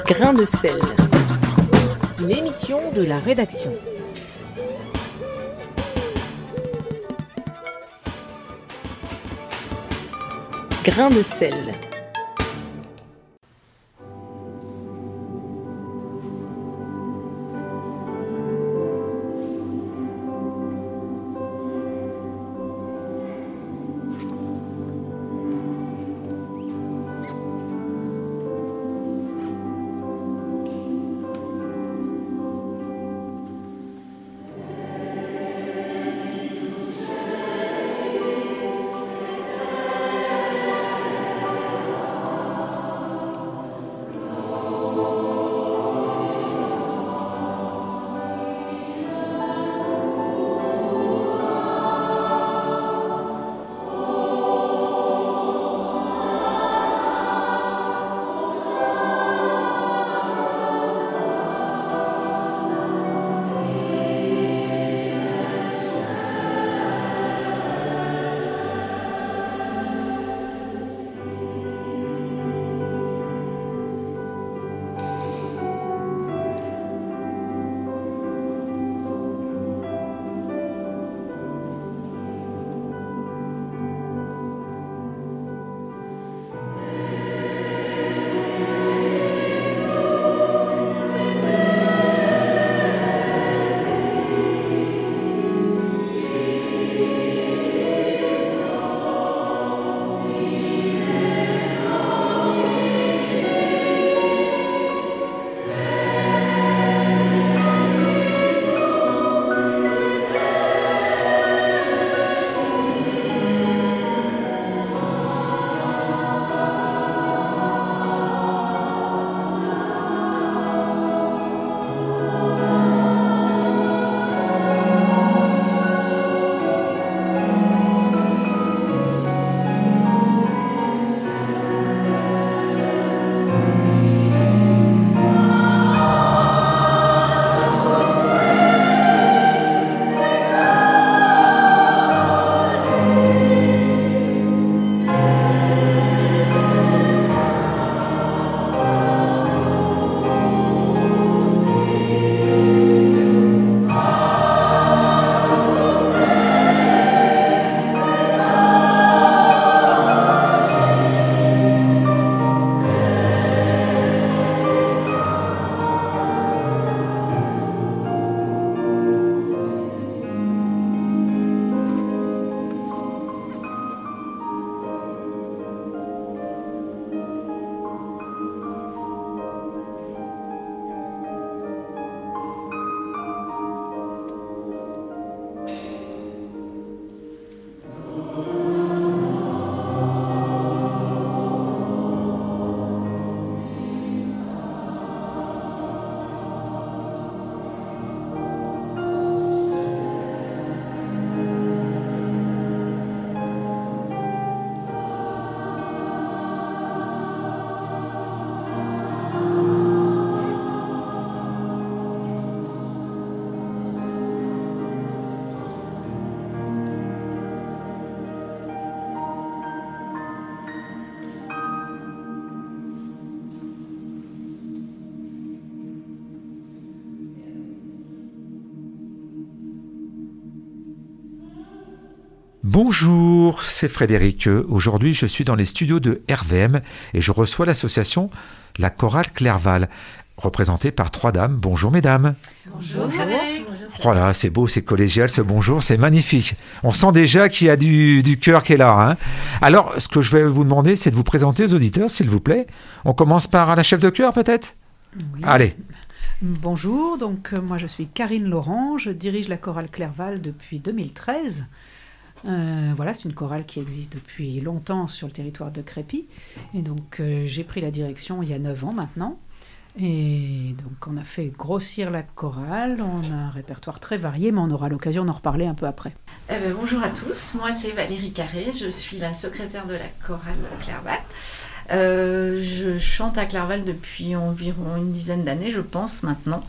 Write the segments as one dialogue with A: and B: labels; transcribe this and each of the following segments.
A: Grain de sel, l'émission de la rédaction. Grain de sel.
B: Bonjour, c'est Frédéric. Aujourd'hui, je suis dans les studios de RVM et je reçois l'association La Chorale Clerval, représentée par 3 dames. Bonjour mesdames.
C: Bonjour Frédéric.
B: Voilà, c'est beau, c'est collégial, ce bonjour, c'est magnifique. On sent déjà qu'il y a du cœur qui est là. Hein. Alors, ce que je vais vous demander, c'est de vous présenter aux auditeurs, s'il vous plaît. On commence par la chef de chœur, peut-être ?
C: Oui.
B: Allez.
C: Bonjour, donc moi je suis Karine Laurent, je dirige la chorale Clerval depuis 2013. Voilà, c'est une chorale qui existe depuis longtemps sur le territoire de Crépy. Et donc j'ai pris la direction il y a 9 ans maintenant. Et donc on a fait grossir la chorale, on a un répertoire très varié, mais on aura l'occasion d'en reparler un peu après.
D: Bonjour à tous, moi c'est Valérie Carré, je suis la secrétaire de la chorale Clerval. Je chante à Clerval depuis environ une dizaine d'années, je pense maintenant.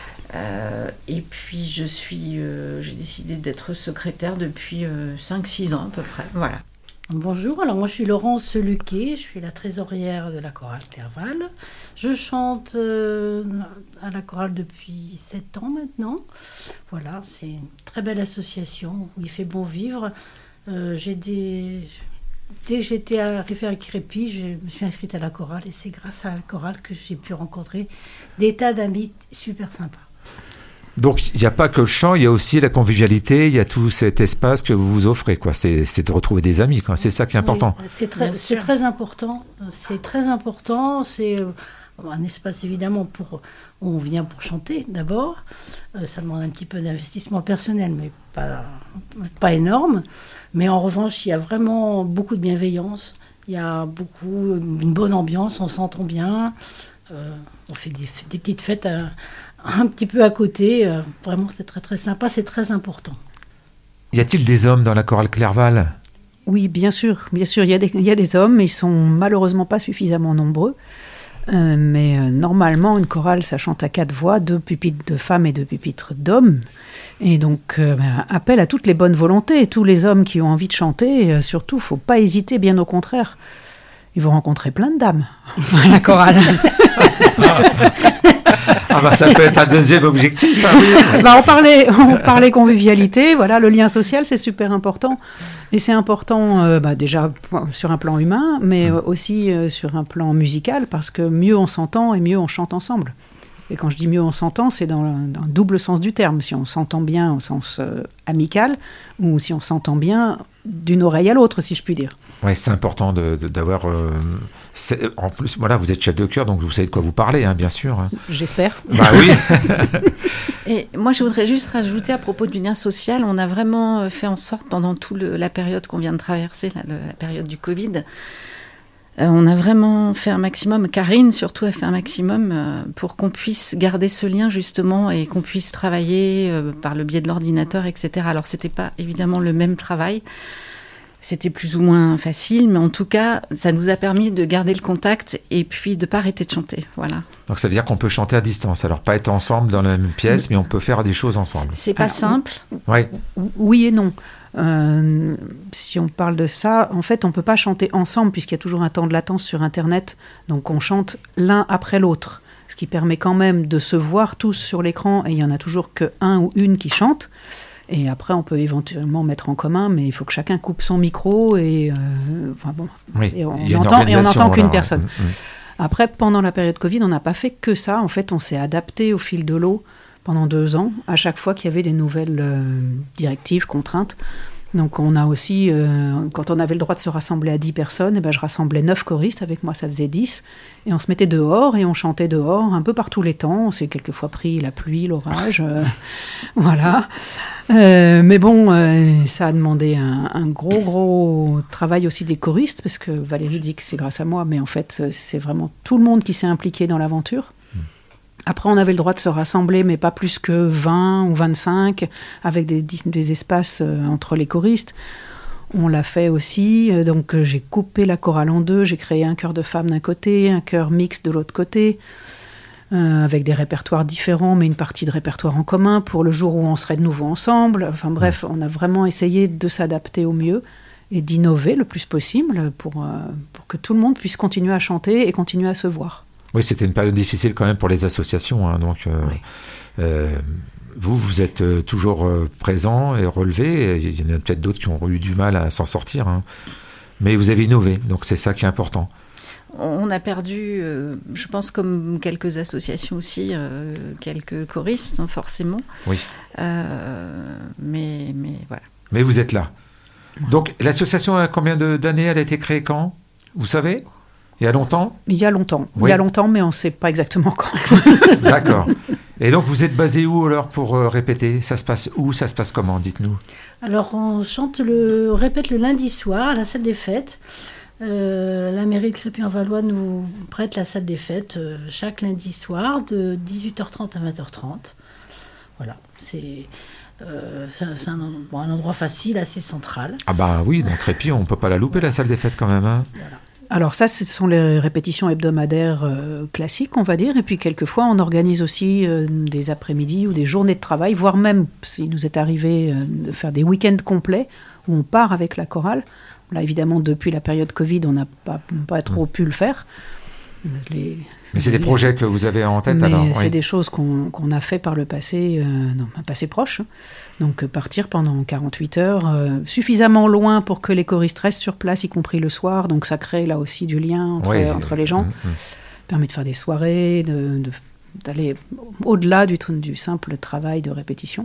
D: Et puis j'ai décidé d'être secrétaire depuis 5-6 ans à peu près, voilà.
E: Bonjour, alors moi je suis Laurence Luquet, je suis la trésorière de la chorale Clerval. Je chante à la chorale depuis 7 ans maintenant. Voilà, c'est une très belle association où il fait bon vivre. Dès que j'étais arrivée à Crépy, je me suis inscrite à la chorale et c'est grâce à la chorale que j'ai pu rencontrer des tas d'amis super sympas.
B: Donc, il n'y a pas que le chant, il y a aussi la convivialité, il y a tout cet espace que vous vous offrez, quoi. C'est de retrouver des amis, quoi. C'est ça qui est important.
E: C'est très important. C'est très important. C'est un espace, évidemment, on vient pour chanter, d'abord. Ça demande un petit peu d'investissement personnel, mais pas énorme. Mais en revanche, il y a vraiment beaucoup de bienveillance. Il y a une bonne ambiance, on s'entend bien. On fait des petites fêtes un petit peu à côté. Vraiment, c'est très très sympa, c'est très important.
B: Y a-t-il des hommes dans la chorale Clerval ?
C: Oui, bien sûr, il y a des hommes, mais ils sont malheureusement pas suffisamment nombreux. Mais normalement, une chorale, ça chante à 4 voix, 2 pupitres de femmes et 2 pupitres d'hommes. Et donc, appel à toutes les bonnes volontés, tous les hommes qui ont envie de chanter, surtout, faut pas hésiter, bien au contraire. Ils vont rencontrer plein de dames à la chorale.
B: Ça peut être un deuxième objectif.
C: On parlait convivialité, voilà, le lien social, c'est super important. Et c'est important déjà sur un plan humain, mais aussi sur un plan musical, parce que mieux on s'entend et mieux on chante ensemble. Et quand je dis mieux on s'entend, c'est dans un double sens du terme. Si on s'entend bien au sens amical, ou si on s'entend bien d'une oreille à l'autre, si je puis dire.
B: Oui, c'est important d'avoir... en plus, voilà, vous êtes chef de chœur, donc vous savez de quoi vous parlez, hein, bien sûr.
C: J'espère.
B: Bah oui.
D: Et moi, je voudrais juste rajouter à propos du lien social, on a vraiment fait en sorte, pendant toute la période qu'on vient de traverser, la période du Covid, on a vraiment fait un maximum, Karine surtout a fait un maximum pour qu'on puisse garder ce lien justement et qu'on puisse travailler par le biais de l'ordinateur, etc. Alors c'était pas évidemment le même travail, c'était plus ou moins facile, mais en tout cas ça nous a permis de garder le contact et puis de pas arrêter de chanter, voilà. Donc
B: ça veut dire qu'on peut chanter à distance, alors pas être ensemble dans la même pièce, mais on peut faire des choses ensemble.
D: C'est pas simple.
B: Ouais.
C: Oui et non. Si on parle de ça, en fait, on ne peut pas chanter ensemble puisqu'il y a toujours un temps de latence sur Internet. Donc, on chante l'un après l'autre, ce qui permet quand même de se voir tous sur l'écran et il n'y en a toujours qu'un ou une qui chante. Et après, on peut éventuellement mettre en commun, mais il faut que chacun coupe son micro et
B: oui,
C: et on n'entend qu'une personne. Après, pendant la période Covid, on n'a pas fait que ça. En fait, on s'est adapté au fil de l'eau pendant 2 ans, à chaque fois qu'il y avait des nouvelles directives, contraintes. Donc on a aussi, quand on avait le droit de se rassembler à 10 personnes, je rassemblais 9 choristes, avec moi ça faisait 10, et on se mettait dehors et on chantait dehors, un peu par tous les temps. On s'est quelquefois pris la pluie, l'orage, voilà. Mais bon, ça a demandé un gros travail aussi des choristes, parce que Valérie dit que c'est grâce à moi, mais en fait c'est vraiment tout le monde qui s'est impliqué dans l'aventure. Après, on avait le droit de se rassembler, mais pas plus que 20 ou 25, avec des espaces entre les choristes. On l'a fait aussi, donc j'ai coupé la chorale en 2, j'ai créé un chœur de femmes d'un côté, un chœur mixte de l'autre côté, avec des répertoires différents, mais une partie de répertoire en commun pour le jour où on serait de nouveau ensemble. Enfin bref, on a vraiment essayé de s'adapter au mieux et d'innover le plus possible pour que tout le monde puisse continuer à chanter et continuer à se voir.
B: Oui, c'était une période difficile quand même pour les associations, hein, donc oui. Vous êtes toujours présent et relevé. Il y en a peut-être d'autres qui ont eu du mal à s'en sortir, hein. Mais vous avez innové, donc c'est ça qui est important.
D: On a perdu, je pense comme quelques associations aussi, quelques choristes, hein, forcément.
B: Oui.
D: Mais voilà.
B: Mais vous êtes là. Donc l'association a combien d'années? Elle a été créée quand? Vous savez? Il y a longtemps?
C: Il y a longtemps. Oui. Il y a longtemps, mais on ne sait pas exactement quand.
B: D'accord. Et donc, vous êtes basé où alors pour répéter? Ça se passe où? Ça se passe comment? Dites-nous.
E: Alors, on répète le lundi soir à la salle des fêtes. La mairie de Crépy-en-Valois nous prête la salle des fêtes chaque lundi soir de 18h30 à 20h30. Voilà, c'est un endroit facile, assez central.
B: Ah bah oui, dans Crépy, on ne peut pas la louper, la salle des fêtes quand même, hein.
E: Voilà.
C: Alors ça, ce sont les répétitions hebdomadaires classiques, on va dire. Et puis quelquefois, on organise aussi des après-midi ou des journées de travail, voire même, s'il nous est arrivé de faire des week-ends complets, où on part avec la chorale Là, évidemment, depuis la période Covid, on n'a pas trop pu le faire.
B: Mais c'est des projets que vous avez en tête
C: mais
B: alors
C: c'est des choses qu'on a fait par le passé, dans un passé proche. Donc partir pendant 48 heures, suffisamment loin pour que les choristes restent sur place, y compris le soir. Donc ça crée là aussi du lien entre les gens. Permet de faire des soirées, d'aller au-delà du simple travail de répétition.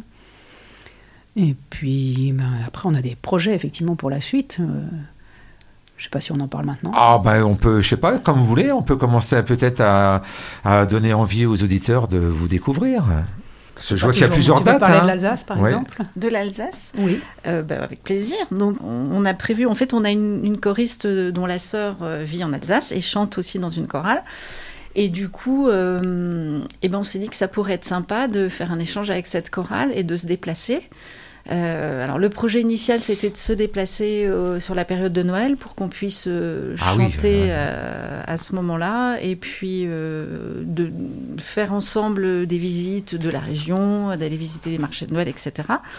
C: Et puis après, on a des projets effectivement pour la suite. Je ne sais pas si on en parle maintenant.
B: Ah on peut, je sais pas, comme vous voulez, on peut commencer peut-être à donner envie aux auditeurs de vous découvrir. Parce que je vois qu'il y a plusieurs dates.
C: Tu veux parler de l'Alsace, par exemple ?
D: De l'Alsace ?
C: Oui.
D: Avec plaisir. Donc, on a prévu, en fait, on a une choriste dont la sœur vit en Alsace et chante aussi dans une chorale. Et du coup, on s'est dit que ça pourrait être sympa de faire un échange avec cette chorale et de se déplacer. Alors le projet initial, c'était de se déplacer sur la période de Noël pour qu'on puisse chanter à ce moment-là, et puis de faire ensemble des visites de la région, d'aller visiter les marchés de Noël, etc.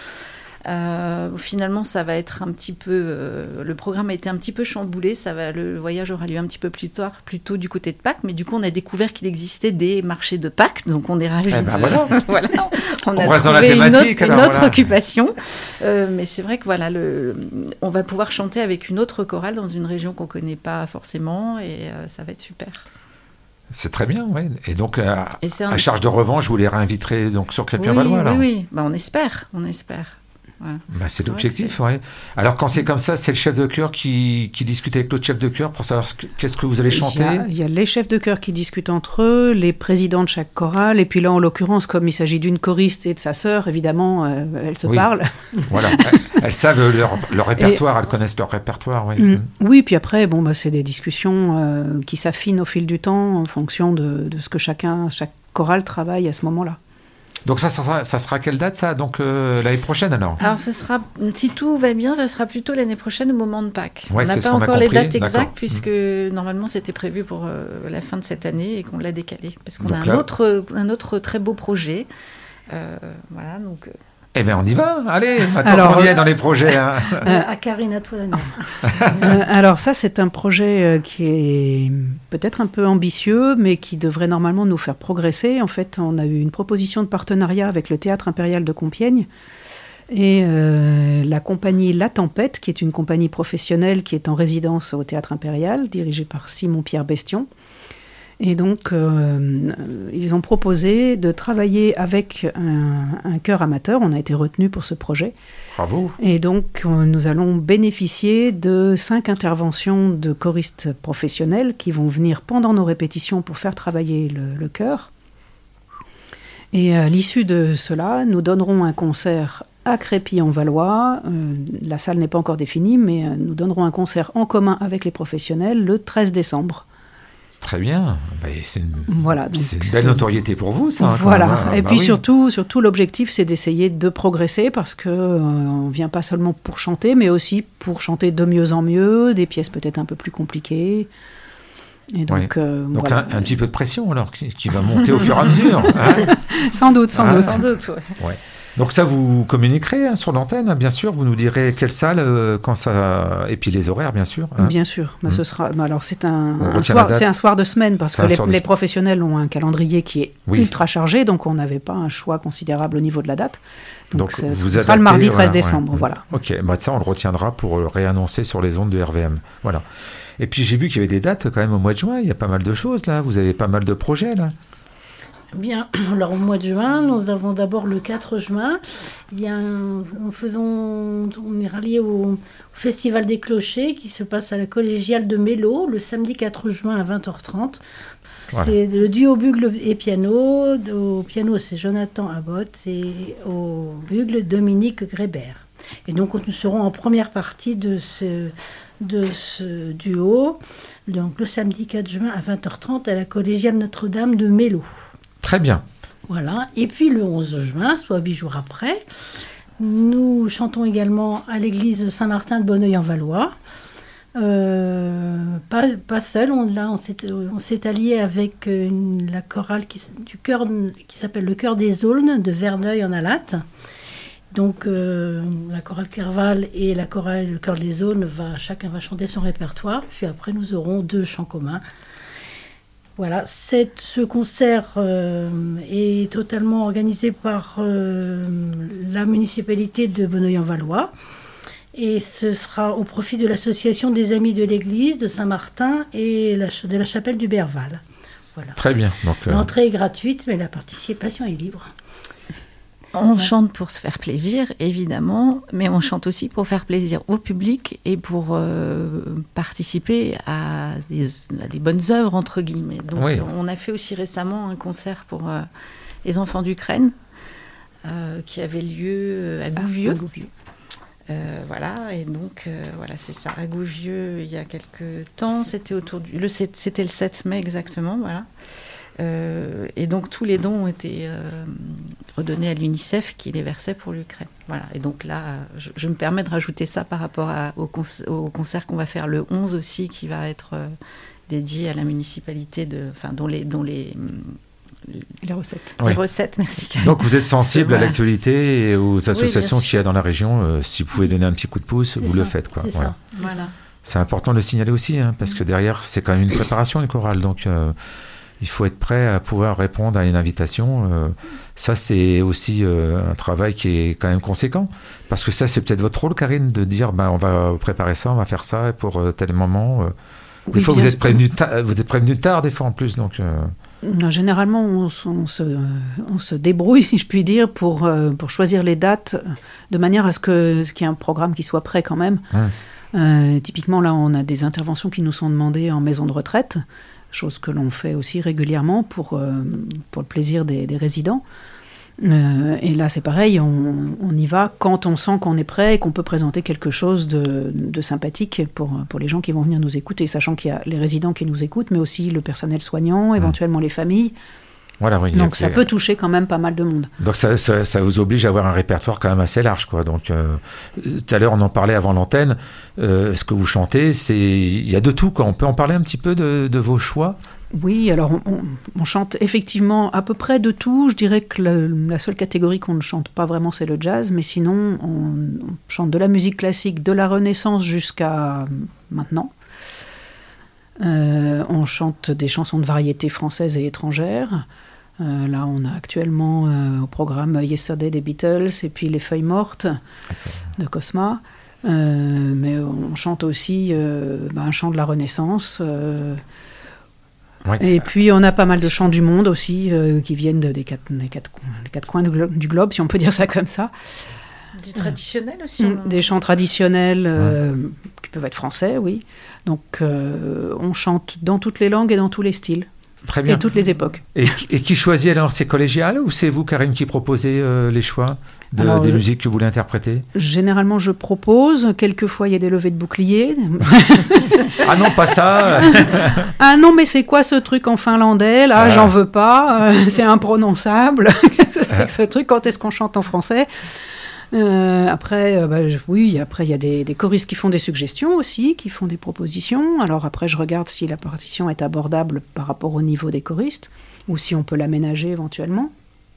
D: Finalement, ça va être un petit peu... le programme a été un petit peu chamboulé. Le voyage aura lieu un petit peu plus tard, plutôt du côté de Pâques. Mais du coup, on a découvert qu'il existait des marchés de Pâques. Donc, on est ravis. Voilà. On a trouvé une autre occupation. Mais c'est vrai que on va pouvoir chanter avec une autre chorale dans une région qu'on ne connaît pas forcément. Et ça va être super.
B: C'est très bien, oui. Et donc, à charge de revanche, je vous les réinviterai donc, sur Crépy-en-Valois.
D: Oui. On espère. Voilà.
B: C'est l'objectif, oui. Alors, quand c'est comme ça, c'est le chef de chœur qui discute avec l'autre chef de chœur pour savoir qu'est-ce que vous allez chanter.
C: Il y a les chefs de chœur qui discutent entre eux, les présidents de chaque chorale, et puis là, en l'occurrence, comme il s'agit d'une choriste et de sa sœur, évidemment, elles se parlent.
B: Voilà, elles savent leur répertoire, elles connaissent leur répertoire, oui.
C: Oui, puis après, c'est des discussions qui s'affinent au fil du temps en fonction de ce que chaque chorale travaille à ce moment-là.
B: Donc ça sera quelle date ça ? Donc l'année prochaine alors ?
D: Alors ce sera, si tout va bien, ce sera plutôt l'année prochaine au moment de Pâques.
B: Ouais,
D: on n'a pas encore les dates exactes puisque normalement c'était prévu pour la fin de cette année et qu'on l'a décalé. Parce qu'on a un autre très beau projet. Voilà, donc...
B: Eh bien, on y va. Allez, maintenant qu'on y est dans les projets.
E: À Karine, à toi la norme.
C: Alors ça, c'est un projet qui est peut-être un peu ambitieux, mais qui devrait normalement nous faire progresser. En fait, on a eu une proposition de partenariat avec le Théâtre Impérial de Compiègne et la compagnie La Tempête, qui est une compagnie professionnelle qui est en résidence au Théâtre Impérial, dirigée par Simon-Pierre Bestion. Et donc, ils ont proposé de travailler avec un chœur amateur. On a été retenus pour ce projet.
B: Bravo. Et
C: donc, nous allons bénéficier de 5 interventions de choristes professionnels qui vont venir pendant nos répétitions pour faire travailler le chœur. Et à l'issue de cela, nous donnerons un concert à Crépy-en-Valois. La salle n'est pas encore définie, mais nous donnerons un concert en commun avec les professionnels le 13 décembre.
B: Très bien. C'est une
C: belle
B: notoriété pour vous, ça.
C: Voilà. Et puis surtout, l'objectif, c'est d'essayer de progresser parce qu'on ne vient pas seulement pour chanter, mais aussi pour chanter de mieux en mieux, des pièces peut-être un peu plus compliquées. Et donc,
B: donc un petit peu de pression, alors, qui va monter au fur et à mesure. Hein
C: sans doute.
B: Ouais. Donc ça, vous communiquerez sur l'antenne, bien sûr. Vous nous direz quelle salle, quand ça, et puis les horaires, bien sûr. Hein.
C: Bien sûr. Ce sera. Alors c'est un soir de semaine parce que les professionnels ont un calendrier qui est ultra chargé, donc on n'avait pas un choix considérable au niveau de la date. Donc ce sera le mardi 13 décembre. Voilà.
B: Ok. Ça on le retiendra pour le réannoncer sur les ondes de RVM. Voilà. Et puis j'ai vu qu'il y avait des dates quand même au mois de juin. Il y a pas mal de choses là. Vous avez pas mal de projets là.
E: Bien, alors au mois de juin, nous avons d'abord le 4 juin, on est rallié au Festival des Clochers qui se passe à la collégiale de Mélo le samedi 4 juin à 20h30. Voilà. C'est le duo bugle et piano. Au piano, c'est Jonathan Abbott et au bugle, Dominique Grébert. Et donc, nous serons en première partie de ce duo, donc le samedi 4 juin à 20h30 à la collégiale Notre-Dame de Mélo.
B: Très bien.
E: Voilà. Et puis le 11 juin, soit 8 jours après, nous chantons également à l'église Saint-Martin de Bonneuil-en-Valois. Pas seul, on s'est allié avec la chorale du chœur qui s'appelle le Chœur des Aulnes de Verneuil en Alatte. Donc la chorale Clerval et la chorale Le Chœur des Zones, chacun va chanter son répertoire. Puis après, nous aurons 2 chants communs. Voilà, ce concert est totalement organisé par la municipalité de Bonneuil-en-Valois. Et ce sera au profit de l'association des Amis de l'Église de Saint-Martin et de la chapelle du Berval. Voilà.
B: Très bien. Donc,
E: l'entrée est gratuite, mais la participation est libre.
D: On chante pour se faire plaisir, évidemment, mais on chante aussi pour faire plaisir au public et pour participer à des bonnes œuvres, entre guillemets. Donc, on a fait aussi récemment un concert pour les enfants d'Ukraine qui avait lieu à Gouvieux. Voilà, et donc, c'est ça, à Gouvieux, il y a quelques temps, c'était c'était le 7 mai exactement, voilà. Et donc tous les dons ont été redonnés à l'UNICEF qui les versait pour l'Ukraine. Voilà. Et donc là, je me permets de rajouter ça par rapport au concert qu'on va faire le 11 aussi, qui va être dédié à la municipalité, dont les
C: recettes.
D: Les recettes, merci Karine.
B: Donc vous êtes sensible à l'actualité et aux associations qu'il y a dans la région. Si vous pouvez donner un petit coup de pouce, le faites. Quoi.
E: C'est
B: voilà.
E: ça. Voilà.
B: C'est important de le signaler aussi, parce que derrière, c'est quand même une préparation, une chorale. Donc il faut être prêt à pouvoir répondre à une invitation. Ça, c'est aussi un travail qui est quand même conséquent. Parce que ça, c'est peut-être votre rôle, Karine, de dire on va préparer ça, on va faire ça pour tel moment. Des fois, vous êtes prévenu tard, des fois en plus. Donc,
C: Non, généralement, on se débrouille, si je puis dire, pour choisir les dates de manière à ce qu'il y ait un programme qui soit prêt quand même. Typiquement, là, on a des interventions qui nous sont demandées en maison de retraite, chose que l'on fait aussi régulièrement pour le plaisir des résidents. Et là, c'est pareil, on y va quand on sent qu'on est prêt et qu'on peut présenter quelque chose de sympathique pour les gens qui vont venir nous écouter, sachant qu'il y a les résidents qui nous écoutent, mais aussi le personnel soignant, éventuellement les familles.
B: Voilà, oui,
C: donc ça peut toucher quand même pas mal de monde.
B: Donc ça vous oblige à avoir un répertoire quand même assez large, quoi. Donc tout à l'heure on en parlait avant l'antenne. Ce que vous chantez, il y a de tout, quoi. On peut en parler un petit peu de vos choix.
C: Oui, alors on chante effectivement à peu près de tout. Je dirais que la seule catégorie qu'on ne chante pas vraiment, c'est le jazz, mais sinon on chante de la musique classique, de la Renaissance jusqu'à maintenant. On chante des chansons de variété françaises et étrangères. Là, on a actuellement au programme Yesterday des Beatles et puis Les Feuilles Mortes de Cosma. Mais on chante aussi un chant de la Renaissance. Et puis, on a pas mal de chants du monde aussi qui viennent des quatre coins du globe, si on peut dire ça comme ça.
D: Du traditionnel aussi.
C: Des chants traditionnels qui peuvent être français, oui. Donc, on chante dans toutes les langues et dans tous les styles.
B: Très bien.
C: Et toutes les époques.
B: Et qui choisit alors? C'est collégial ou c'est vous, Karine, qui proposez les choix des musiques que vous voulez interpréter? Généralement,
C: je propose. Quelquefois, il y a des levées de boucliers.
B: Ah non, pas ça.
C: Ah non, mais c'est quoi ce truc en finlandais? Là, j'en veux pas. C'est imprononçable. C'est que ce truc, quand est-ce qu'on chante en français? Après, il y a des choristes qui font des suggestions aussi, qui font des propositions. Alors après, je regarde si la partition est abordable par rapport au niveau des choristes, ou si on peut l'aménager éventuellement.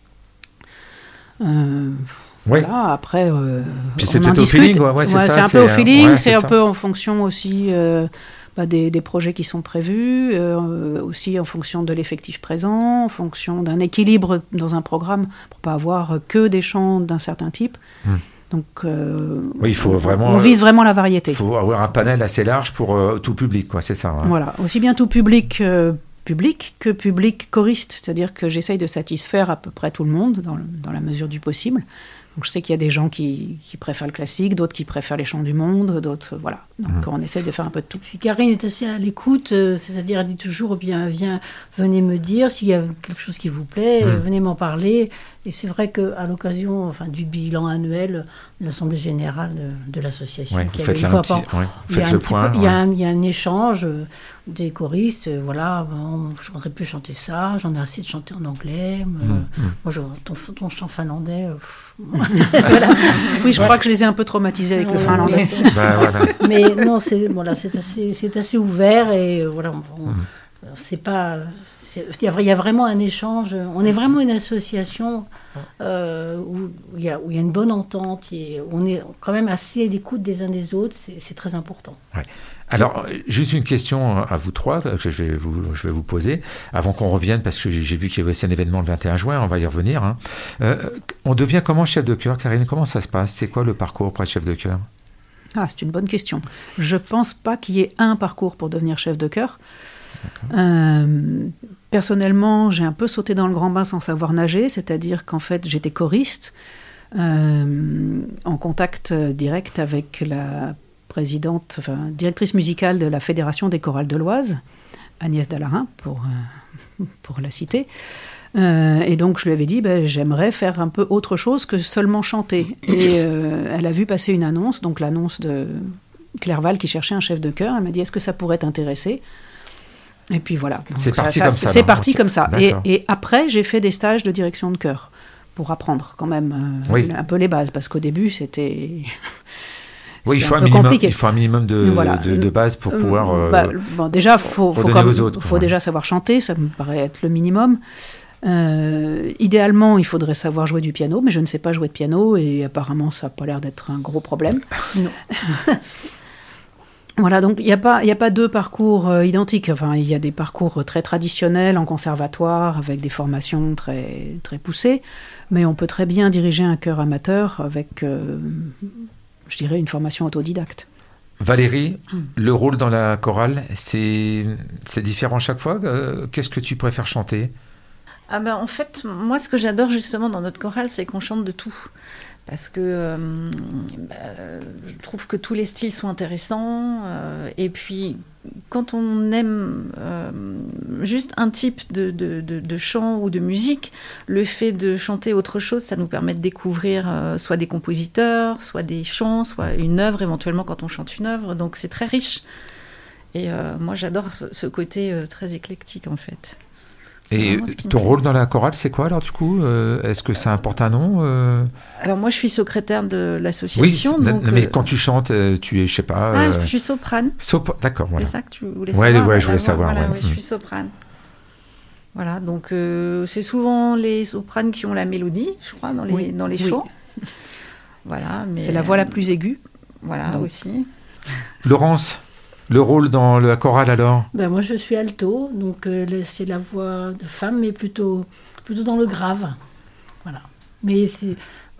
C: Voilà, après,
B: puis c'est peut-être au feeling,
C: c'est un peu au feeling, c'est un peu en fonction aussi des projets qui sont prévus, aussi en fonction de l'effectif présent, en fonction d'un équilibre dans un programme, pour pas avoir que des chants d'un certain type. Donc,
B: il faut vraiment,
C: on vise vraiment la variété.
B: Il faut avoir un panel assez large pour tout public, quoi, c'est ça.
C: Voilà, aussi bien tout public que public choriste, c'est-à-dire que j'essaye de satisfaire à peu près tout le monde dans la mesure du possible. Donc je sais qu'il y a des gens qui préfèrent le classique, d'autres qui préfèrent les chants du monde, d'autres, voilà. Donc on essaie de faire un peu de tout.
E: Et puis Karine est assez à l'écoute, c'est-à-dire elle dit toujours, venez me dire s'il y a quelque chose qui vous plaît, venez m'en parler. Et c'est vrai qu'à l'occasion du bilan annuel de l'Assemblée Générale de l'association,
B: qui avait une fois par an, faites le point.
E: Il y a un échange des choristes, j'aurais pu chanter ça, j'en ai assez de chanter en anglais, moi ton chant finlandais...
C: Voilà. Oui, je crois que je les ai un peu traumatisés avec le finlandais.
E: Mais non, c'est assez ouvert et voilà, Il y a vraiment un échange. On est vraiment une association où il y a une bonne entente. On est quand même assez à l'écoute des uns des autres. C'est très important.
B: Ouais. Alors, juste une question à vous trois que je vais vous poser, avant qu'on revienne, parce que j'ai vu qu'il y avait aussi un événement le 21 juin, on va y revenir. Hein. On devient comment chef de chœur, Karine? Comment ça se passe? C'est quoi le parcours pour être chef de chœur?
C: Ah, c'est une bonne question. Je pense pas qu'il y ait un parcours pour devenir chef de chœur. Personnellement, j'ai un peu sauté dans le grand bain sans savoir nager, c'est-à-dire qu'en fait, j'étais choriste, en contact direct avec la directrice musicale de la Fédération des chorales de l'Oise, Agnès Dallarin, pour la citer. Et donc, je lui avais dit, j'aimerais faire un peu autre chose que seulement chanter. Et elle a vu passer une annonce, donc l'annonce de Clerval qui cherchait un chef de chœur. Elle m'a dit, est-ce que ça pourrait t'intéresser? Et puis voilà.
B: C'est parti comme ça.
C: C'est parti comme ça. Et après, j'ai fait des stages de direction de chœur pour apprendre quand même un peu les bases, parce qu'au début, c'était...
B: Oui, il faut un minimum de base pour pouvoir
C: déjà, faut
B: autres,
C: déjà savoir chanter, ça me paraît être le minimum. Idéalement, il faudrait savoir jouer du piano, mais je ne sais pas jouer de piano et apparemment, ça n'a pas l'air d'être un gros problème. Non. Voilà, donc il n'y a pas deux parcours identiques. Enfin, il y a des parcours très traditionnels en conservatoire avec des formations très, très poussées, mais on peut très bien diriger un chœur amateur avec, je dirais, une formation autodidacte.
B: Valérie, le rôle dans la chorale, c'est différent chaque fois. Qu'est-ce que tu préfères chanter?
D: En fait, moi, ce que j'adore justement dans notre chorale, c'est qu'on chante de tout. Parce que je trouve que tous les styles sont intéressants. Et puis, quand on aime juste un type de chant ou de musique, le fait de chanter autre chose, ça nous permet de découvrir soit des compositeurs, soit des chants, soit une œuvre, éventuellement quand on chante une œuvre. Donc, c'est très riche. Et moi, j'adore ce côté très éclectique, en fait.
B: Et ton rôle dans la chorale, c'est quoi alors du coup? Est-ce que ça importe un nom?
D: Alors moi, je suis secrétaire de l'association.
B: Oui,
D: donc,
B: mais quand tu chantes, tu es, je sais pas...
D: je suis soprane.
B: D'accord, voilà.
D: C'est ça que tu voulais savoir?
B: Ouais, je voulais savoir.
D: Voilà, je suis soprane. Voilà, donc c'est souvent les sopranes qui ont la mélodie, je crois, dans les chants. Voilà, mais
C: c'est la voix la plus aiguë.
D: Voilà, donc. Aussi.
B: Laurence, le rôle dans la chorale alors?
E: Moi je suis alto, donc c'est la voix de femme, mais plutôt dans le grave. Voilà. Mais c'est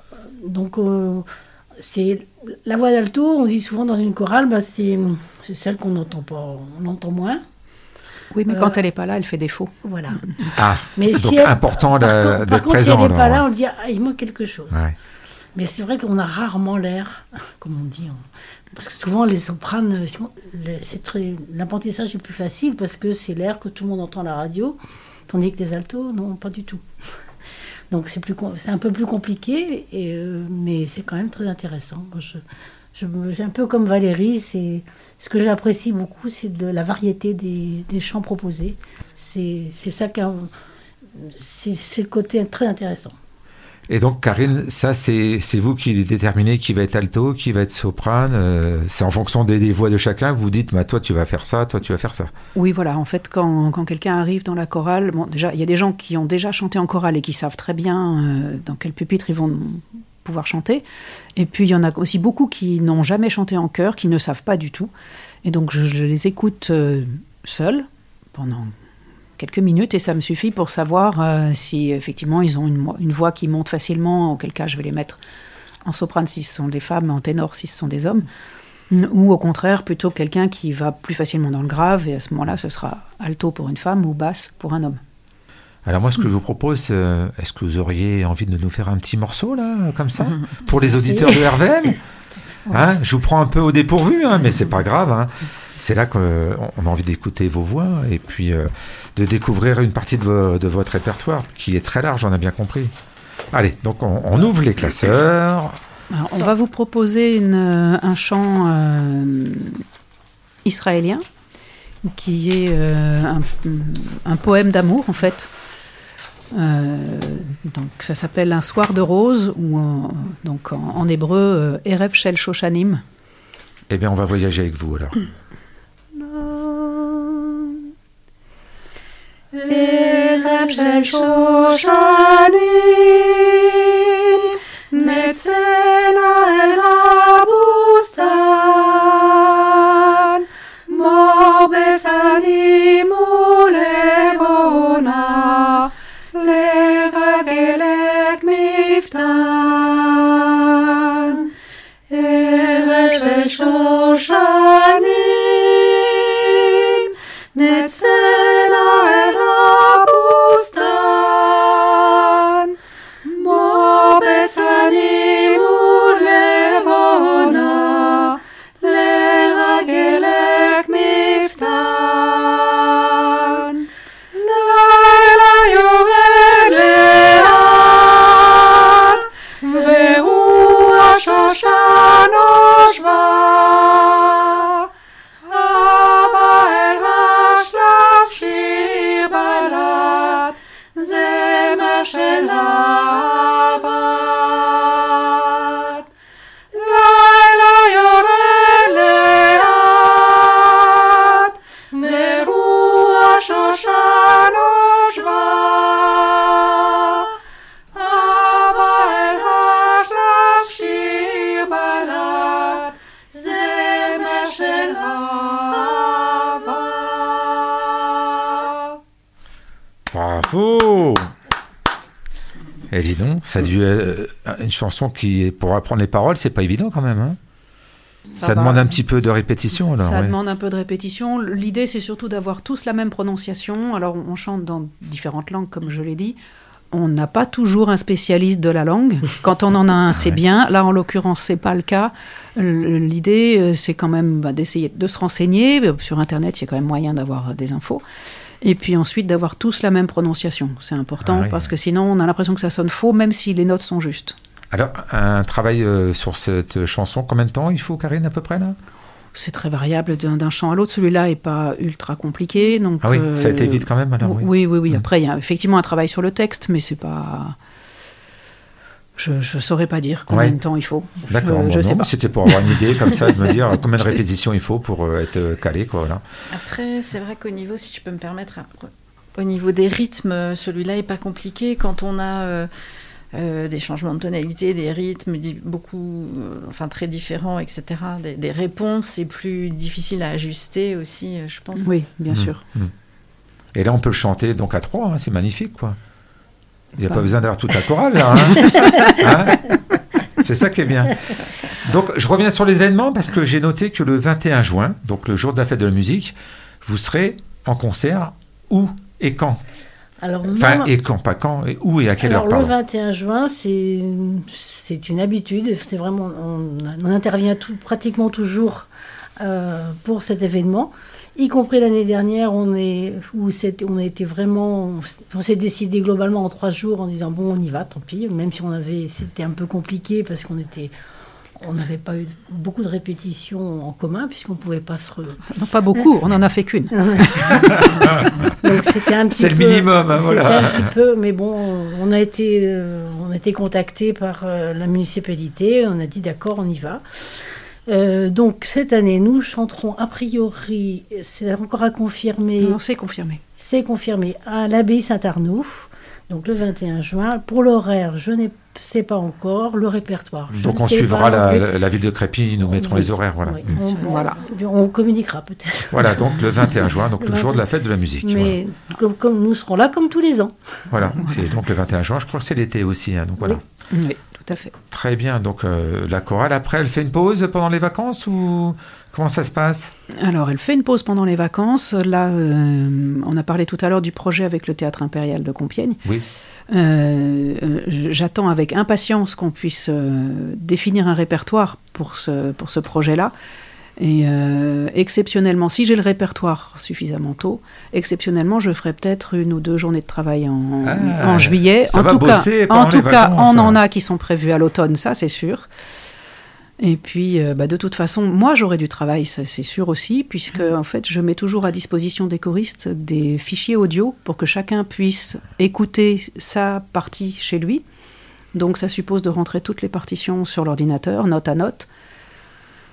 E: c'est la voix d'alto, on dit souvent dans une chorale, c'est celle qu'on n'entend pas, on entend moins.
C: Oui, mais quand elle n'est pas là, elle fait défaut.
E: Voilà.
B: Ah,
E: mais
B: donc
E: si
B: important d'être
E: par contre,
B: présent.
E: Si elle n'est pas là, on dit il manque quelque chose.
B: Ouais.
E: Mais c'est vrai qu'on a rarement l'air, comme on dit. Parce que souvent, les sopranes, l'apprentissage est plus facile parce que c'est l'air que tout le monde entend à la radio, tandis que les altos, non, pas du tout. Donc c'est un peu plus compliqué, mais c'est quand même très intéressant. Je un peu comme Valérie, ce que j'apprécie beaucoup, c'est de la variété des chants proposés. C'est ça c'est le côté très intéressant.
B: Et donc, Karine, ça, c'est vous qui déterminez qui va être alto, qui va être soprane. C'est en fonction des voix de chacun. Vous dites, toi, tu vas faire ça, toi, tu vas faire ça.
C: Oui, voilà. En fait, quand quelqu'un arrive dans la chorale, déjà, il y a des gens qui ont déjà chanté en chorale et qui savent très bien dans quel pupitre ils vont pouvoir chanter. Et puis, il y en a aussi beaucoup qui n'ont jamais chanté en chœur, qui ne savent pas du tout. Et donc, je les écoute seuls pendant quelques minutes et ça me suffit pour savoir si effectivement ils ont une voix qui monte facilement, auquel cas je vais les mettre en soprane si ce sont des femmes, en ténor si ce sont des hommes, ou au contraire plutôt quelqu'un qui va plus facilement dans le grave et à ce moment-là ce sera alto pour une femme ou basse pour un homme.
B: Alors moi ce que je vous propose, est-ce que vous auriez envie de nous faire un petit morceau là, comme ça, pour les auditeurs de RVM? Je vous prends un peu au dépourvu, mais c'est pas grave. C'est là qu'on a envie d'écouter vos voix et puis de découvrir une partie de votre répertoire qui est très large, on a bien compris. Allez, donc on ouvre les classeurs.
C: Alors, on va vous proposer un chant israélien qui est un poème d'amour en fait. Donc ça s'appelle Un soir de rose ou en hébreu Erev Shel Shoshanim.
B: Eh bien on va voyager avec vous alors.
C: ערב של שושנים, נצאנה אל הבוסתן, מורבסנים ולבונה, לרגלת מפתן. ערב של שושנים, נצאנה אל הבוסתן, מורבסנים ולבונה, לרגלת מפתן. לילה יורד לאט, ורוח שושן נושבה, הבא אל השלב שיר בלט, זמר של אהבת. לילה יורד לאט, ורוח שושן נושבה, הבא אל השלב שיר בלט, זמר של אהבה.
B: Bravo! Et dis donc, ça a dû une chanson qui, pour apprendre les paroles, c'est pas évident quand même. Hein, ça demande un petit peu de répétition. Alors,
C: Ça
B: ouais.
C: demande un peu de répétition. L'idée, c'est surtout d'avoir tous la même prononciation. Alors, on chante dans différentes langues, comme je l'ai dit. On n'a pas toujours un spécialiste de la langue. Quand on en a un, c'est bien. Là, en l'occurrence, c'est pas le cas. L'idée, c'est quand même d'essayer de se renseigner. Sur Internet, il y a quand même moyen d'avoir des infos. Et puis ensuite, d'avoir tous la même prononciation. C'est important
B: Ah oui,
C: parce que sinon, on a l'impression que ça sonne faux, même si les notes sont justes.
B: Alors, un travail sur cette chanson, combien de temps il faut, Karine, à peu près là?
C: C'est très variable d'un chant à l'autre. Celui-là n'est pas ultra compliqué. Donc,
B: Ah oui, ça a été vite quand même alors.
C: Oui.
B: Mm.
C: Après, il y a effectivement un travail sur le texte, mais c'est pas. Je ne saurais pas dire combien
B: Ouais.
C: de temps il faut.
B: D'accord,
C: Je sais
B: non,
C: pas.
B: c'était pour avoir une idée comme ça, de me dire combien de répétitions il faut pour être calé. Quoi, voilà.
D: Après, c'est vrai qu'au niveau, si je peux me permettre, au niveau des rythmes, celui-là n'est pas compliqué. Quand on a des changements de tonalité, des rythmes beaucoup, enfin très différents, etc., des réponses, c'est plus difficile à ajuster aussi, je pense.
C: Oui, bien sûr.
B: Et là, on peut le chanter donc à trois, hein, c'est magnifique, quoi. Il n'y a
C: Pas-
B: pas besoin d'avoir toute la chorale, là. Hein. Hein, c'est ça qui est bien. Donc, je reviens sur l'événement parce que j'ai noté que le 21 juin, donc le jour de la fête de la musique, vous serez en concert où et quand?
E: Alors,
B: Enfin,
E: moi-
B: et quand, pas quand, et où et à quelle
E: Alors,
B: heure,
E: le
B: pardon.
E: 21 juin, c'est une habitude. C'est vraiment, on intervient pratiquement toujours pour cet événement, y compris l'année dernière, on s'est décidé globalement en 3 jours en disant bon, on y va, tant pis, même si c'était un peu compliqué parce on n'avait pas eu beaucoup de répétitions en commun puisqu'on ne pouvait pas se
C: Non, pas beaucoup, on n'en a fait qu'une.
E: Donc c'était un petit
B: C'est le
E: peu,
B: minimum, hein, voilà.
E: C'était un petit peu, mais bon, on a été contacté par la municipalité, on a dit d'accord, on y va. Donc cette année, nous chanterons a priori, c'est encore à confirmer,
C: Non, c'est confirmé.
E: c'est confirmé, à l'abbaye Saint-Arnoux, donc le 21 juin. Pour l'horaire, je ne sais pas encore, le répertoire. je
B: Donc,
E: ne
B: on
E: sais
B: suivra
E: pas non plus.
B: la ville de Crépy, nous mettrons
E: Oui,
B: les horaires, voilà.
E: oui.
C: Voilà.
E: On communiquera peut-être.
B: Voilà, donc le 21 juin, donc
E: Le
B: le jour de
E: 21.
B: la fête de la musique.
E: Mais comme nous serons là comme tous les ans.
B: Voilà. Et donc le 21 juin, je crois que c'est l'été aussi. Hein, donc voilà.
C: Oui, tout à fait.
B: Très bien. Donc la chorale, après, elle fait une pause pendant les vacances ou comment ça se passe?
C: Alors, elle fait une pause pendant les vacances. Là, on a parlé tout à l'heure du projet avec le Théâtre Impérial de Compiègne.
B: Oui.
C: J'attends avec impatience qu'on puisse définir un répertoire pour ce projet-là. Et exceptionnellement, si j'ai le répertoire suffisamment tôt, exceptionnellement, je ferai peut-être 1 ou 2 journées de travail en juillet.
B: ça
C: En
B: va
C: tout cas,
B: bosser pendant les vacances,
C: on en
B: hein.
C: a qui sont prévus à l'automne, ça c'est sûr. Et puis, de toute façon, moi j'aurai du travail, ça c'est sûr aussi, puisque en fait, je mets toujours à disposition des choristes des fichiers audio pour que chacun puisse écouter sa partie chez lui. Donc, ça suppose de rentrer toutes les partitions sur l'ordinateur, note à note.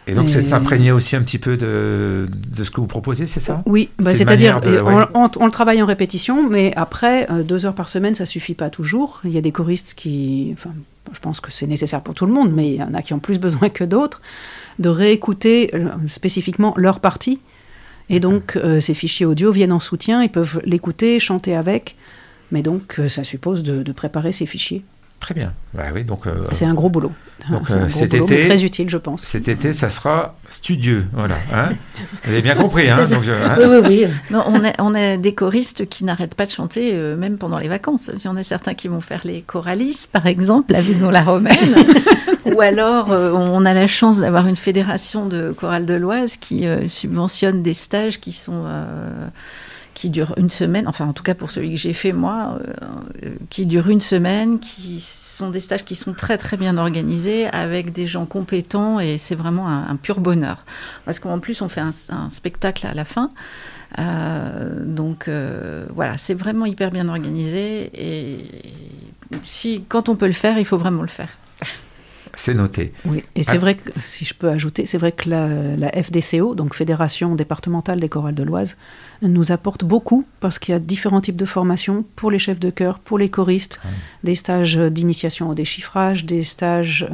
B: Et donc, c'est de s'imprégner aussi un petit peu de ce que vous proposez, c'est ça?
C: Oui, c'est-à-dire, on le travaille en répétition, mais après, 2 heures par semaine, ça ne suffit pas toujours. Il y a des choristes qui... Enfin, je pense que c'est nécessaire pour tout le monde, mais il y en a qui ont plus besoin que d'autres, de réécouter spécifiquement leur partie. Et donc, ces fichiers audio viennent en soutien, ils peuvent l'écouter, chanter avec, mais donc, ça suppose de préparer ces fichiers.
B: Très bien. Bah oui, donc,
C: c'est un gros boulot.
B: Donc,
C: cet été, mais très utile, je pense.
B: Cet été, ça sera studieux. Voilà. Hein, vous avez bien compris. Hein, donc,
E: Oui.
D: Non, on a des choristes qui n'arrêtent pas de chanter, même pendant les vacances. Il y en a certains qui vont faire les choralis, par exemple, à Vaison-la-Romaine. Ou alors, on a la chance d'avoir une fédération de chorales de l'Oise qui subventionne des stages qui sont... qui dure une semaine, enfin en tout cas pour celui que j'ai fait moi, qui dure une semaine, qui sont des stages qui sont très très bien organisés, avec des gens compétents, et c'est vraiment un pur bonheur. Parce qu'en plus on fait un spectacle à la fin, donc voilà, c'est vraiment hyper bien organisé, et quand on peut le faire, il faut vraiment le faire.
B: C'est noté.
C: Oui, et c'est vrai que, si je peux ajouter, c'est vrai que la FDCO, donc Fédération départementale des chorales de l'Oise, nous apporte beaucoup, parce qu'il y a différents types de formations pour les chefs de chœur, pour les choristes, des stages d'initiation au déchiffrage, des stages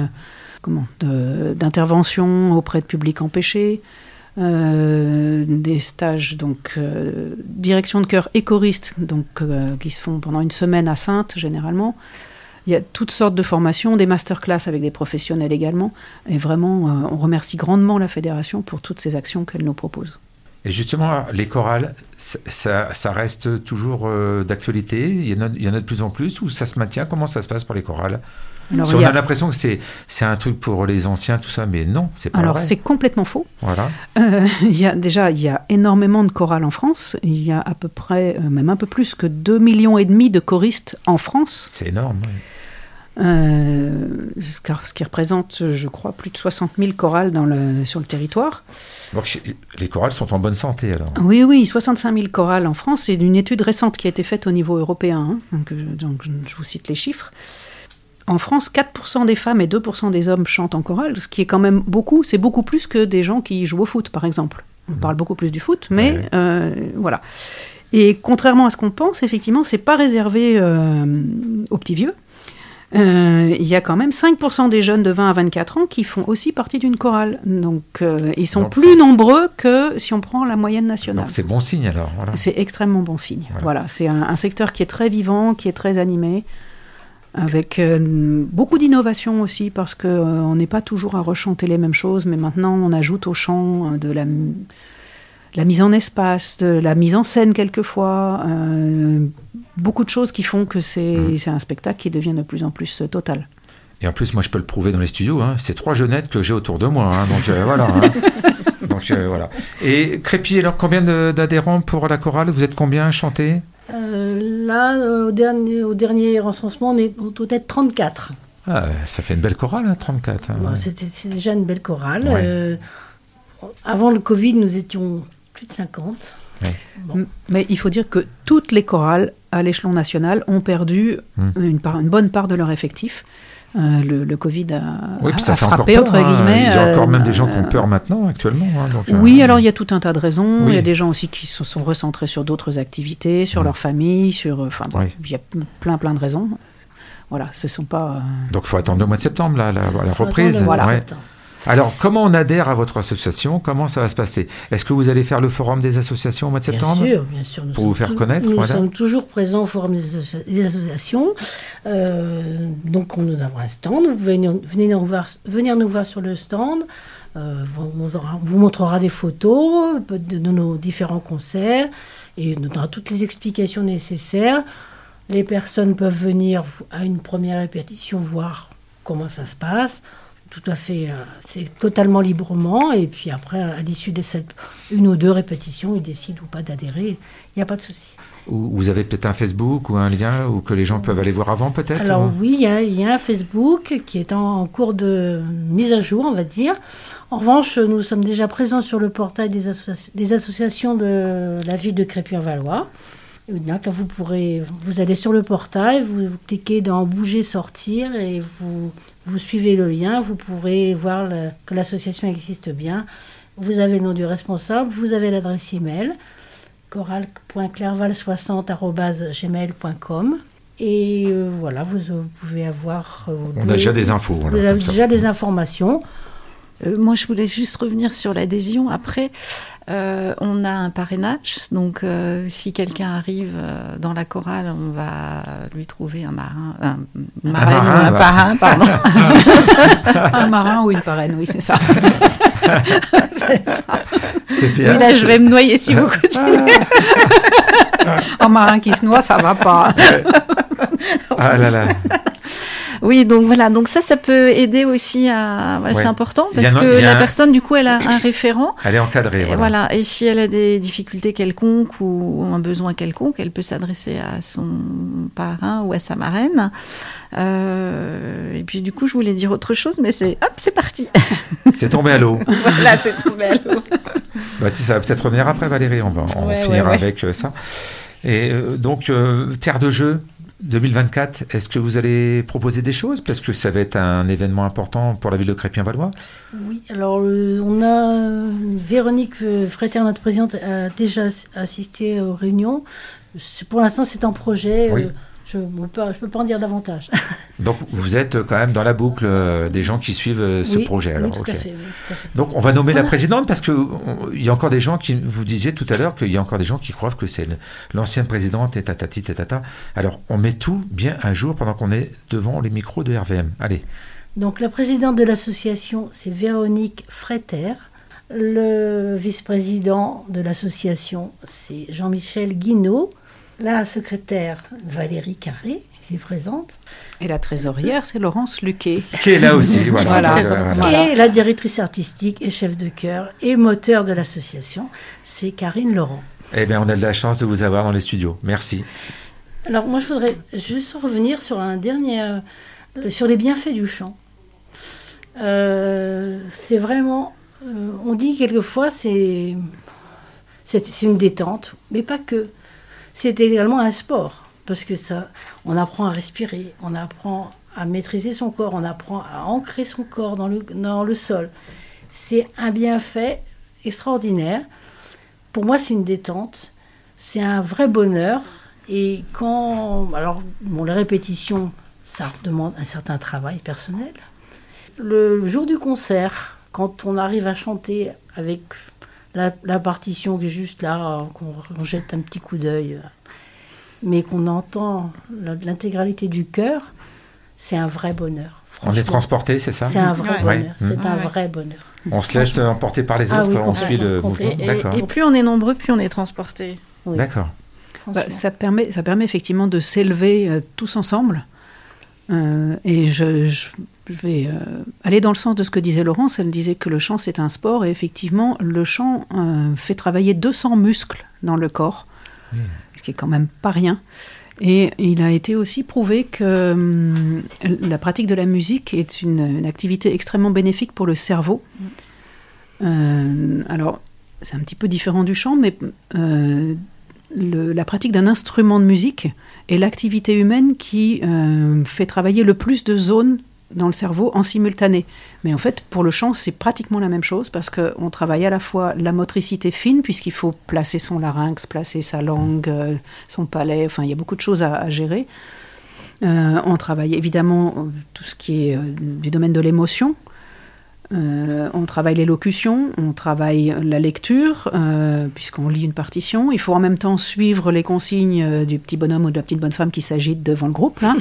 C: d'intervention auprès de publics empêchés, des stages donc direction de chœur et choriste, donc qui se font pendant une semaine à Saintes généralement. Il y a toutes sortes de formations, des masterclass avec des professionnels également. Et vraiment, on remercie grandement la fédération pour toutes ces actions qu'elle nous propose.
B: Et justement, les chorales, ça reste toujours d'actualité? Il y en a de plus en plus, ou ça se maintient? Comment ça se passe pour les chorales? Alors, on a l'impression que c'est un truc pour les anciens, tout ça, mais non, c'est pas vrai.
C: Alors, c'est complètement faux.
B: Voilà.
C: Il y a énormément de chorales en France. Il y a à peu près, même un peu plus que 2,5 millions de choristes en France.
B: C'est énorme, oui.
C: Ce qui représente, je crois, plus de 60 000 chorales sur le territoire.
B: Donc, les chorales sont en bonne santé, alors?
C: Oui, 65 000 chorales en France. C'est une étude récente qui a été faite au niveau européen. Donc, je vous cite les chiffres. En France, 4% des femmes et 2% des hommes chantent en chorale, ce qui est quand même beaucoup. C'est beaucoup plus que des gens qui jouent au foot, par exemple. On parle beaucoup plus du foot, mais voilà. Et contrairement à ce qu'on pense, effectivement, c'est pas réservé aux petits vieux. Il y a quand même 5% des jeunes de 20 à 24 ans qui font aussi partie d'une chorale. Donc, ils sont plus nombreux que si on prend la moyenne nationale.
B: Donc, c'est bon signe, alors. Voilà.
C: C'est extrêmement bon signe. Voilà. C'est un secteur qui est très vivant, qui est très animé, avec beaucoup d'innovation aussi, parce qu'on n'est pas toujours à rechanter les mêmes choses, mais maintenant, on ajoute au chant de la mise en espace, de la mise en scène quelquefois, beaucoup de choses qui font que c'est un spectacle qui devient de plus en plus total.
B: Et en plus, moi, je peux le prouver dans les studios, hein, c'est 3 jeunettes que j'ai autour de moi, hein, donc voilà. Hein. Donc voilà. Et Crépy, alors combien d'adhérents pour la chorale? Vous êtes combien à chanter?
E: Là, au dernier recensement, on est peut-être 34.
B: Ah, ça fait une belle chorale, hein, 34. Hein.
E: Bon, c'est déjà une belle chorale. Ouais. Avant le Covid, nous étions plus de 50.
B: Ouais.
C: Bon. Mais il faut dire que toutes les chorales à l'échelon national ont perdu une bonne part de leur effectif. Le Covid a frappé,
B: peur,
C: entre guillemets.
B: Il y a encore même des gens qui ont peur maintenant, actuellement. Hein, donc,
C: oui, alors il y a tout un tas de raisons. Oui. Il y a des gens aussi qui se sont recentrés sur d'autres activités, sur leur famille, il y a plein de raisons. Voilà, ce sont pas...
B: Donc il faut attendre le mois de septembre, la reprise.
C: Voilà.
B: Alors, comment on adhère à votre association? Comment ça va se passer? Est-ce que vous allez faire le forum des associations au mois de septembre?
E: Bien sûr.
B: Pour vous faire connaître?
E: Nous sommes toujours présents au forum des associations. Donc, nous avons un stand. Vous pouvez venir nous voir sur le stand. Vous montrera des photos de nos différents concerts et on donnera toutes les explications nécessaires. Les personnes peuvent venir à une première répétition voir comment ça se passe. Tout à fait, c'est totalement librement. Et puis après, à l'issue de cette 1 ou 2 répétitions, ils décident ou pas d'adhérer. Il n'y a pas de souci.
B: Vous avez peut-être un Facebook ou un lien où que les gens peuvent aller voir avant, peut-être?
E: Alors oui, il y a un Facebook qui est en cours de mise à jour, on va dire. En revanche, nous sommes déjà présents sur le portail des associations de la ville de Crépy-en-Valois. Quand vous allez sur le portail, vous cliquez dans « Bouger, sortir » et vous Vous suivez le lien, vous pourrez voir que l'association existe bien. Vous avez le nom du responsable, vous avez l'adresse email, chorale.clerval60@gmail.com. Et voilà, vous pouvez avoir...
B: on a déjà des infos.
E: Vous avez déjà des informations.
D: Moi, je voulais juste revenir sur l'adhésion. Après, on a un parrainage. Donc, si quelqu'un arrive dans la chorale, on va lui trouver un marin. Un parrain, pardon.
C: Un marin ou une parraine, oui, c'est ça.
D: C'est ça.
B: C'est bien.
D: Oui, là, je vais me noyer si vous continuez.
C: Un marin qui se noie, ça va pas.
B: Ah là là.
D: Oui, donc voilà, donc ça peut aider aussi à... Voilà,
B: Ouais.
D: c'est important parce que la personne, du coup, elle a un référent.
B: Elle est encadrée.
D: Et voilà, et si elle a des difficultés quelconques ou un besoin quelconque, elle peut s'adresser à son parrain ou à sa marraine. Et puis du coup, je voulais dire autre chose, mais c'est parti.
B: C'est tombé à l'eau.
D: Voilà, c'est tombé à l'eau.
B: Bah, ça va peut-être revenir après, Valérie. On finira avec ça. Et donc, Terre de jeu 2024, est-ce que vous allez proposer des choses? Parce que ça va être un événement important pour la ville de Crépy-en-Valois.
E: Oui, alors on a Véronique Fréter, notre présidente, a déjà assisté aux réunions. Pour l'instant, c'est en projet.
B: Oui.
E: Je ne peux pas en dire davantage.
B: Donc, vous êtes quand même dans la boucle des gens qui suivent ce projet. Alors,
E: oui, tout à fait.
B: Donc, on va nommer la présidente parce qu'il y a encore des gens qui, vous disiez tout à l'heure qu'il y a encore des gens qui croient que c'est l'ancienne présidente et tatati tatata. Alors, on met tout bien à jour pendant qu'on est devant les micros de RVM. Allez.
E: Donc, la présidente de l'association, c'est Véronique Fréter. Le vice-président de l'association, c'est Jean-Michel Guinaud. La secrétaire, Valérie Carré, ici présente.
C: Et la trésorière, c'est Laurence Luquet.
B: Qui est là aussi. Voilà.
E: Et la directrice artistique et chef de chœur et moteur de l'association, c'est Karine Laurent.
B: Eh bien, on a de la chance de vous avoir dans les studios. Merci.
E: Alors, moi, je voudrais juste revenir sur sur les bienfaits du chant. C'est vraiment... on dit quelquefois, c'est une détente, mais pas que. C'est également un sport, parce que on apprend à respirer, on apprend à maîtriser son corps, on apprend à ancrer son corps dans le sol. C'est un bienfait extraordinaire. Pour moi, c'est une détente, c'est un vrai bonheur. Et les répétitions, ça demande un certain travail personnel. Le jour du concert, quand on arrive à chanter avec la partition qui est juste là, qu'on jette un petit coup d'œil, mais qu'on entend l'intégralité du chœur, c'est un vrai bonheur.
B: On est transporté, c'est ça?
E: C'est un vrai bonheur.
B: Ouais.
E: C'est un vrai bonheur.
B: On se laisse emporter par les autres, on suit le mouvement. D'accord.
D: Et plus on est nombreux, plus on est transporté.
E: Oui.
B: D'accord.
C: Ça permet effectivement de s'élever tous ensemble. Et je vais aller dans le sens de ce que disait Laurence. Elle disait que le chant, c'est un sport. Et effectivement, le chant fait travailler 200 muscles dans le corps, ce qui est quand même pas rien. Et il a été aussi prouvé que la pratique de la musique est une activité extrêmement bénéfique pour le cerveau. Alors, c'est un petit peu différent du chant, mais la pratique d'un instrument de musique est l'activité humaine qui fait travailler le plus de zones dans le cerveau en simultané. Mais en fait, pour le chant, c'est pratiquement la même chose parce qu'on travaille à la fois la motricité fine, puisqu'il faut placer son larynx, placer sa langue, son palais, enfin, il y a beaucoup de choses à gérer. On travaille évidemment tout ce qui est du domaine de l'émotion. On travaille l'élocution, on travaille la lecture, puisqu'on lit une partition. Il faut en même temps suivre les consignes du petit bonhomme ou de la petite bonne femme qui s'agite devant le groupe, là.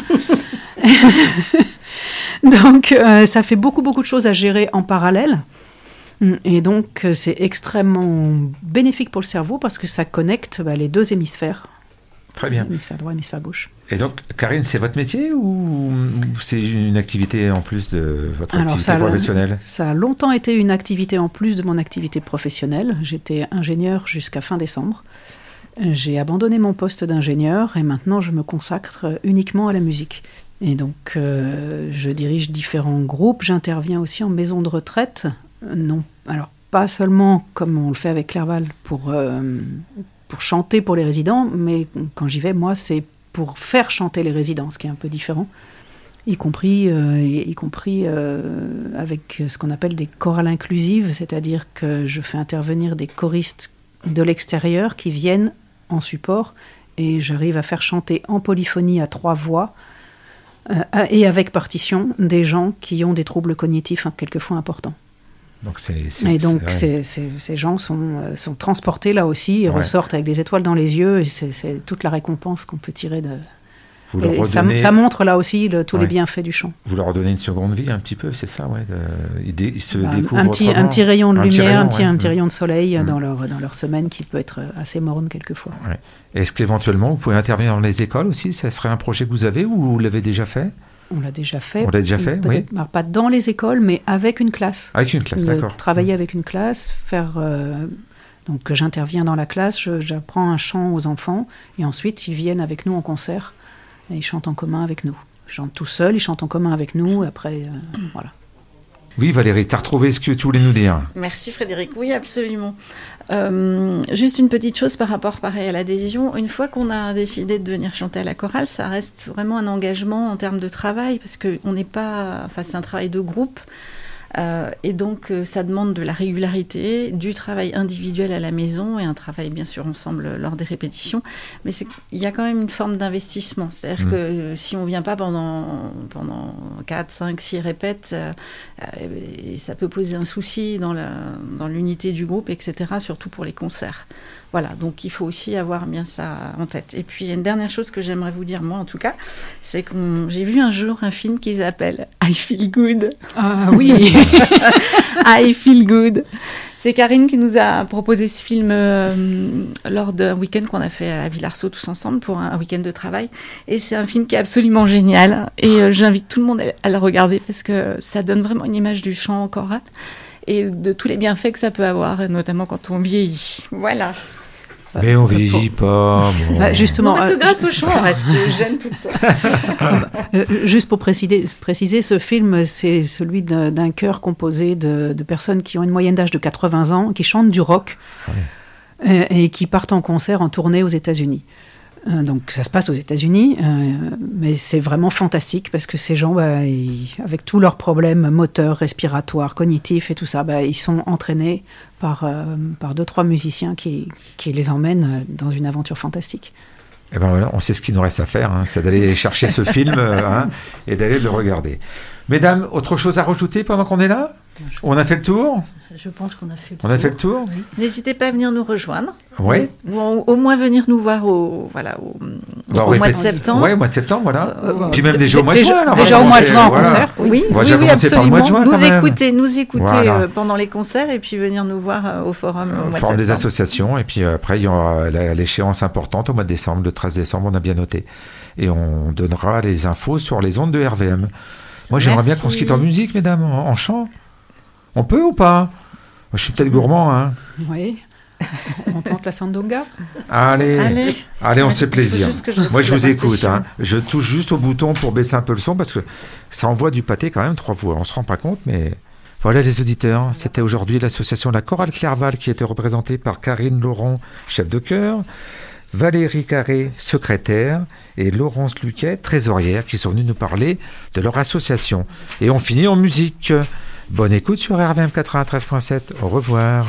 C: Donc, ça fait beaucoup de choses à gérer en parallèle. Et donc, c'est extrêmement bénéfique pour le cerveau parce que ça connecte les deux hémisphères.
B: Très bien.
C: Hémisphère droit, hémisphère gauche.
B: Et donc, Karine, c'est votre métier ou c'est une activité en plus de votre activité professionnelle?
C: Ça a longtemps été une activité en plus de mon activité professionnelle. J'étais ingénieure jusqu'à fin décembre. J'ai abandonné mon poste d'ingénieur et maintenant je me consacre uniquement à la musique. Et donc, je dirige différents groupes. J'interviens aussi en maison de retraite. Non, alors pas seulement comme on le fait avec Clerval pour chanter pour les résidents, mais quand j'y vais, moi, c'est pour faire chanter les résidents, ce qui est un peu différent. y compris avec ce qu'on appelle des chorales inclusives, c'est-à-dire que je fais intervenir des choristes de l'extérieur qui viennent en support et j'arrive à faire chanter en polyphonie à 3 voix et avec partition des gens qui ont des troubles cognitifs quelquefois importants.
B: Donc ces gens sont transportés là aussi et ressortent avec des étoiles dans les yeux et c'est toute la récompense qu'on peut tirer de... Ça montre là aussi tous les bienfaits du chant. Vous leur redonnez une seconde vie un petit peu, c'est ça, ouais. Ils se découvrent
C: un petit rayon de lumière, un petit rayon de soleil dans leur semaine qui peut être assez morne quelquefois.
B: Ouais. Est-ce qu'éventuellement vous pouvez intervenir dans les écoles aussi? Ça serait un projet que vous avez ou vous l'avez déjà fait?
C: On l'a déjà fait.
B: On l'a déjà fait, oui.
C: Alors, pas dans les écoles, mais avec une classe.
B: Avec une classe, d'accord.
C: Travailler avec une classe, donc j'interviens dans la classe, j'apprends un chant aux enfants et ensuite ils viennent avec nous en concert. Et ils chantent en commun avec nous. Ils chantent tout seuls, ils chantent en commun avec nous. Et après, voilà.
B: Oui, Valérie, tu as retrouvé ce que tu voulais nous dire.
D: Merci Frédéric. Oui, absolument. Juste une petite chose par rapport pareil à l'adhésion. Une fois qu'on a décidé de venir chanter à la chorale, ça reste vraiment un engagement en termes de travail parce que c'est un travail de groupe. Et donc ça demande de la régularité, du travail individuel à la maison et un travail bien sûr ensemble lors des répétitions, mais il y a quand même une forme d'investissement, c'est-à-dire que si on ne vient pas pendant 4, 5, 6 répètes, ça peut poser un souci dans l'unité du groupe, etc., surtout pour les concerts. Voilà, donc il faut aussi avoir bien ça en tête. Et puis, il y a une dernière chose que j'aimerais vous dire, moi en tout cas, c'est que j'ai vu un jour un film qui s'appelle I Feel Good.
C: Ah oui.
D: I Feel Good. C'est Karine qui nous a proposé ce film lors d'un week-end qu'on a fait à Villarceau tous ensemble pour un week-end de travail. Et c'est un film qui est absolument génial. Et j'invite tout le monde à le regarder parce que ça donne vraiment une image du chant choral et de tous les bienfaits que ça peut avoir, et notamment quand on vieillit. Voilà.
B: Mais on vieillit pas. Bon.
C: Justement,
D: parce que grâce au chant, on reste jeune tout le temps.
C: Juste pour préciser, ce film, c'est celui d'un chœur composé de personnes qui ont une moyenne d'âge de 80 ans, qui chantent du rock et qui partent en concert, en tournée aux États-Unis. Donc ça se passe aux États-Unis, mais c'est vraiment fantastique parce que ces gens, avec tous leurs problèmes moteurs, respiratoires, cognitifs et tout ça, ils sont entraînés par 2-3 musiciens qui les emmènent dans une aventure fantastique.
B: Et ben voilà, on sait ce qu'il nous reste à faire, c'est d'aller chercher ce film et d'aller le regarder. Mesdames, autre chose à rajouter pendant qu'on est là? On a fait le tour?
E: Je pense qu'on a fait le tour.
B: On a fait le tour?
E: Oui.
D: N'hésitez pas à venir nous rejoindre.
B: Oui.
D: Ou au moins venir nous voir au mois de septembre.
B: Oui, au mois de septembre, voilà. Puis même déjà au mois de juin. Alors,
C: déjà au mois de juin en concert.
D: Oui,
B: on va déjà commencer par le mois de juin.
D: Nous écouter
B: voilà.
D: pendant les concerts et puis venir nous voir au forum au mois de septembre.
B: Forum des associations. Et puis après, il y aura l'échéance importante au mois de décembre, le 13 décembre, on a bien noté. Et on donnera les infos sur les ondes de RVM. Moi, j'aimerais bien qu'on se quitte en musique, mesdames, en chant. On peut ou pas? Je suis peut-être gourmand,
C: Oui. On tente la sandunga.
B: Allez, on se fait plaisir. Moi, je vous écoute. Je touche juste au bouton pour baisser un peu le son parce que ça envoie du pâté quand même 3 fois. On se rend pas compte, mais voilà les auditeurs. C'était aujourd'hui l'association La Chorale Clerval qui était représentée par Karine Laurent, chef de chœur, Valérie Carré, secrétaire, et Laurence Luquet, trésorière, qui sont venus nous parler de leur association. Et on finit en musique. Bonne écoute sur RVM 93.7. Au revoir.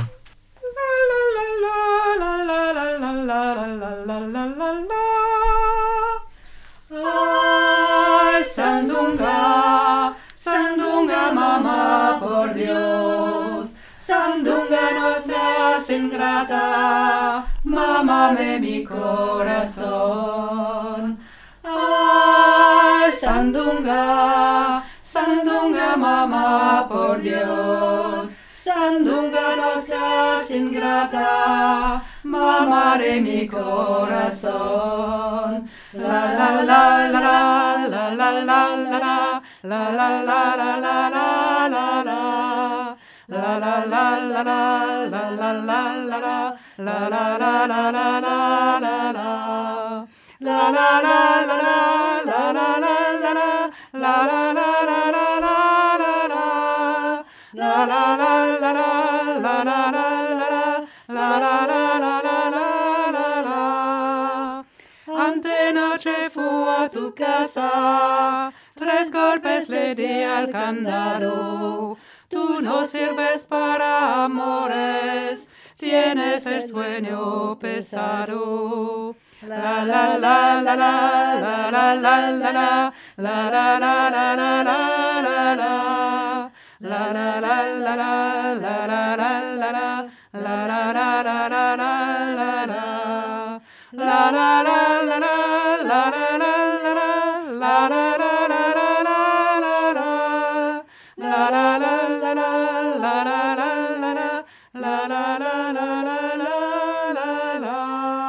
F: Ay, sandunga, sandunga, mamá, por Dios. Sandunga, no seas ingrata, mámame mi corazón. Ay, sandunga, sandunga, mamá, por Dios. Sandunga, no seas ingrata, mamaré mi corazón. La la la la la la la la la la la la la la la la la. La la la la la la la la la la la la la la la la la la. La la la la la la la la la la la la la la la la. La la la la la la la la la la la la la la. Ante noche fu a tu casa, 3 golpes le di al candado. Tú no sirves para amores, tienes el sueño pesado. La la la la la la la la la la la la la la la la la. La la la la la la la la la la la la la la la la la la. La la la la la la la la la la la la la la la. La la la la la la la la la la la la la la la.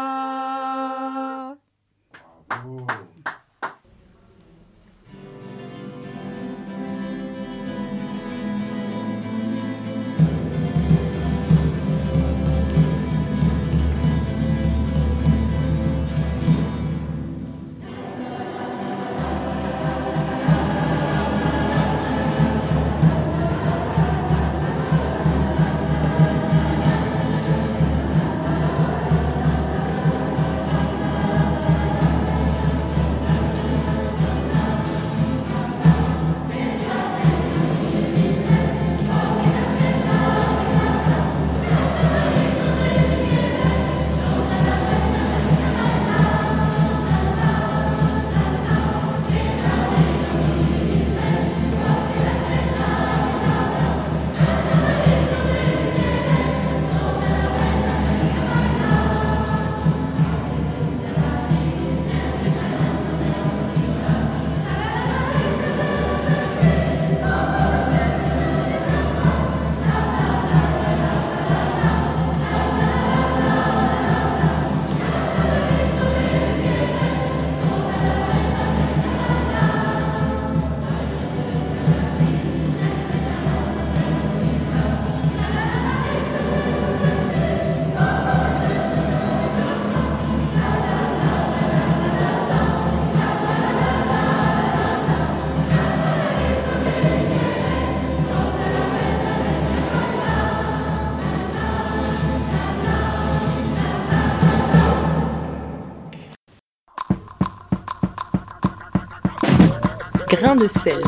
A: Grain de sel.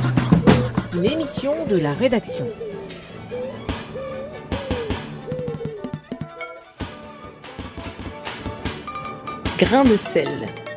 A: Une émission de la rédaction. Grain de sel.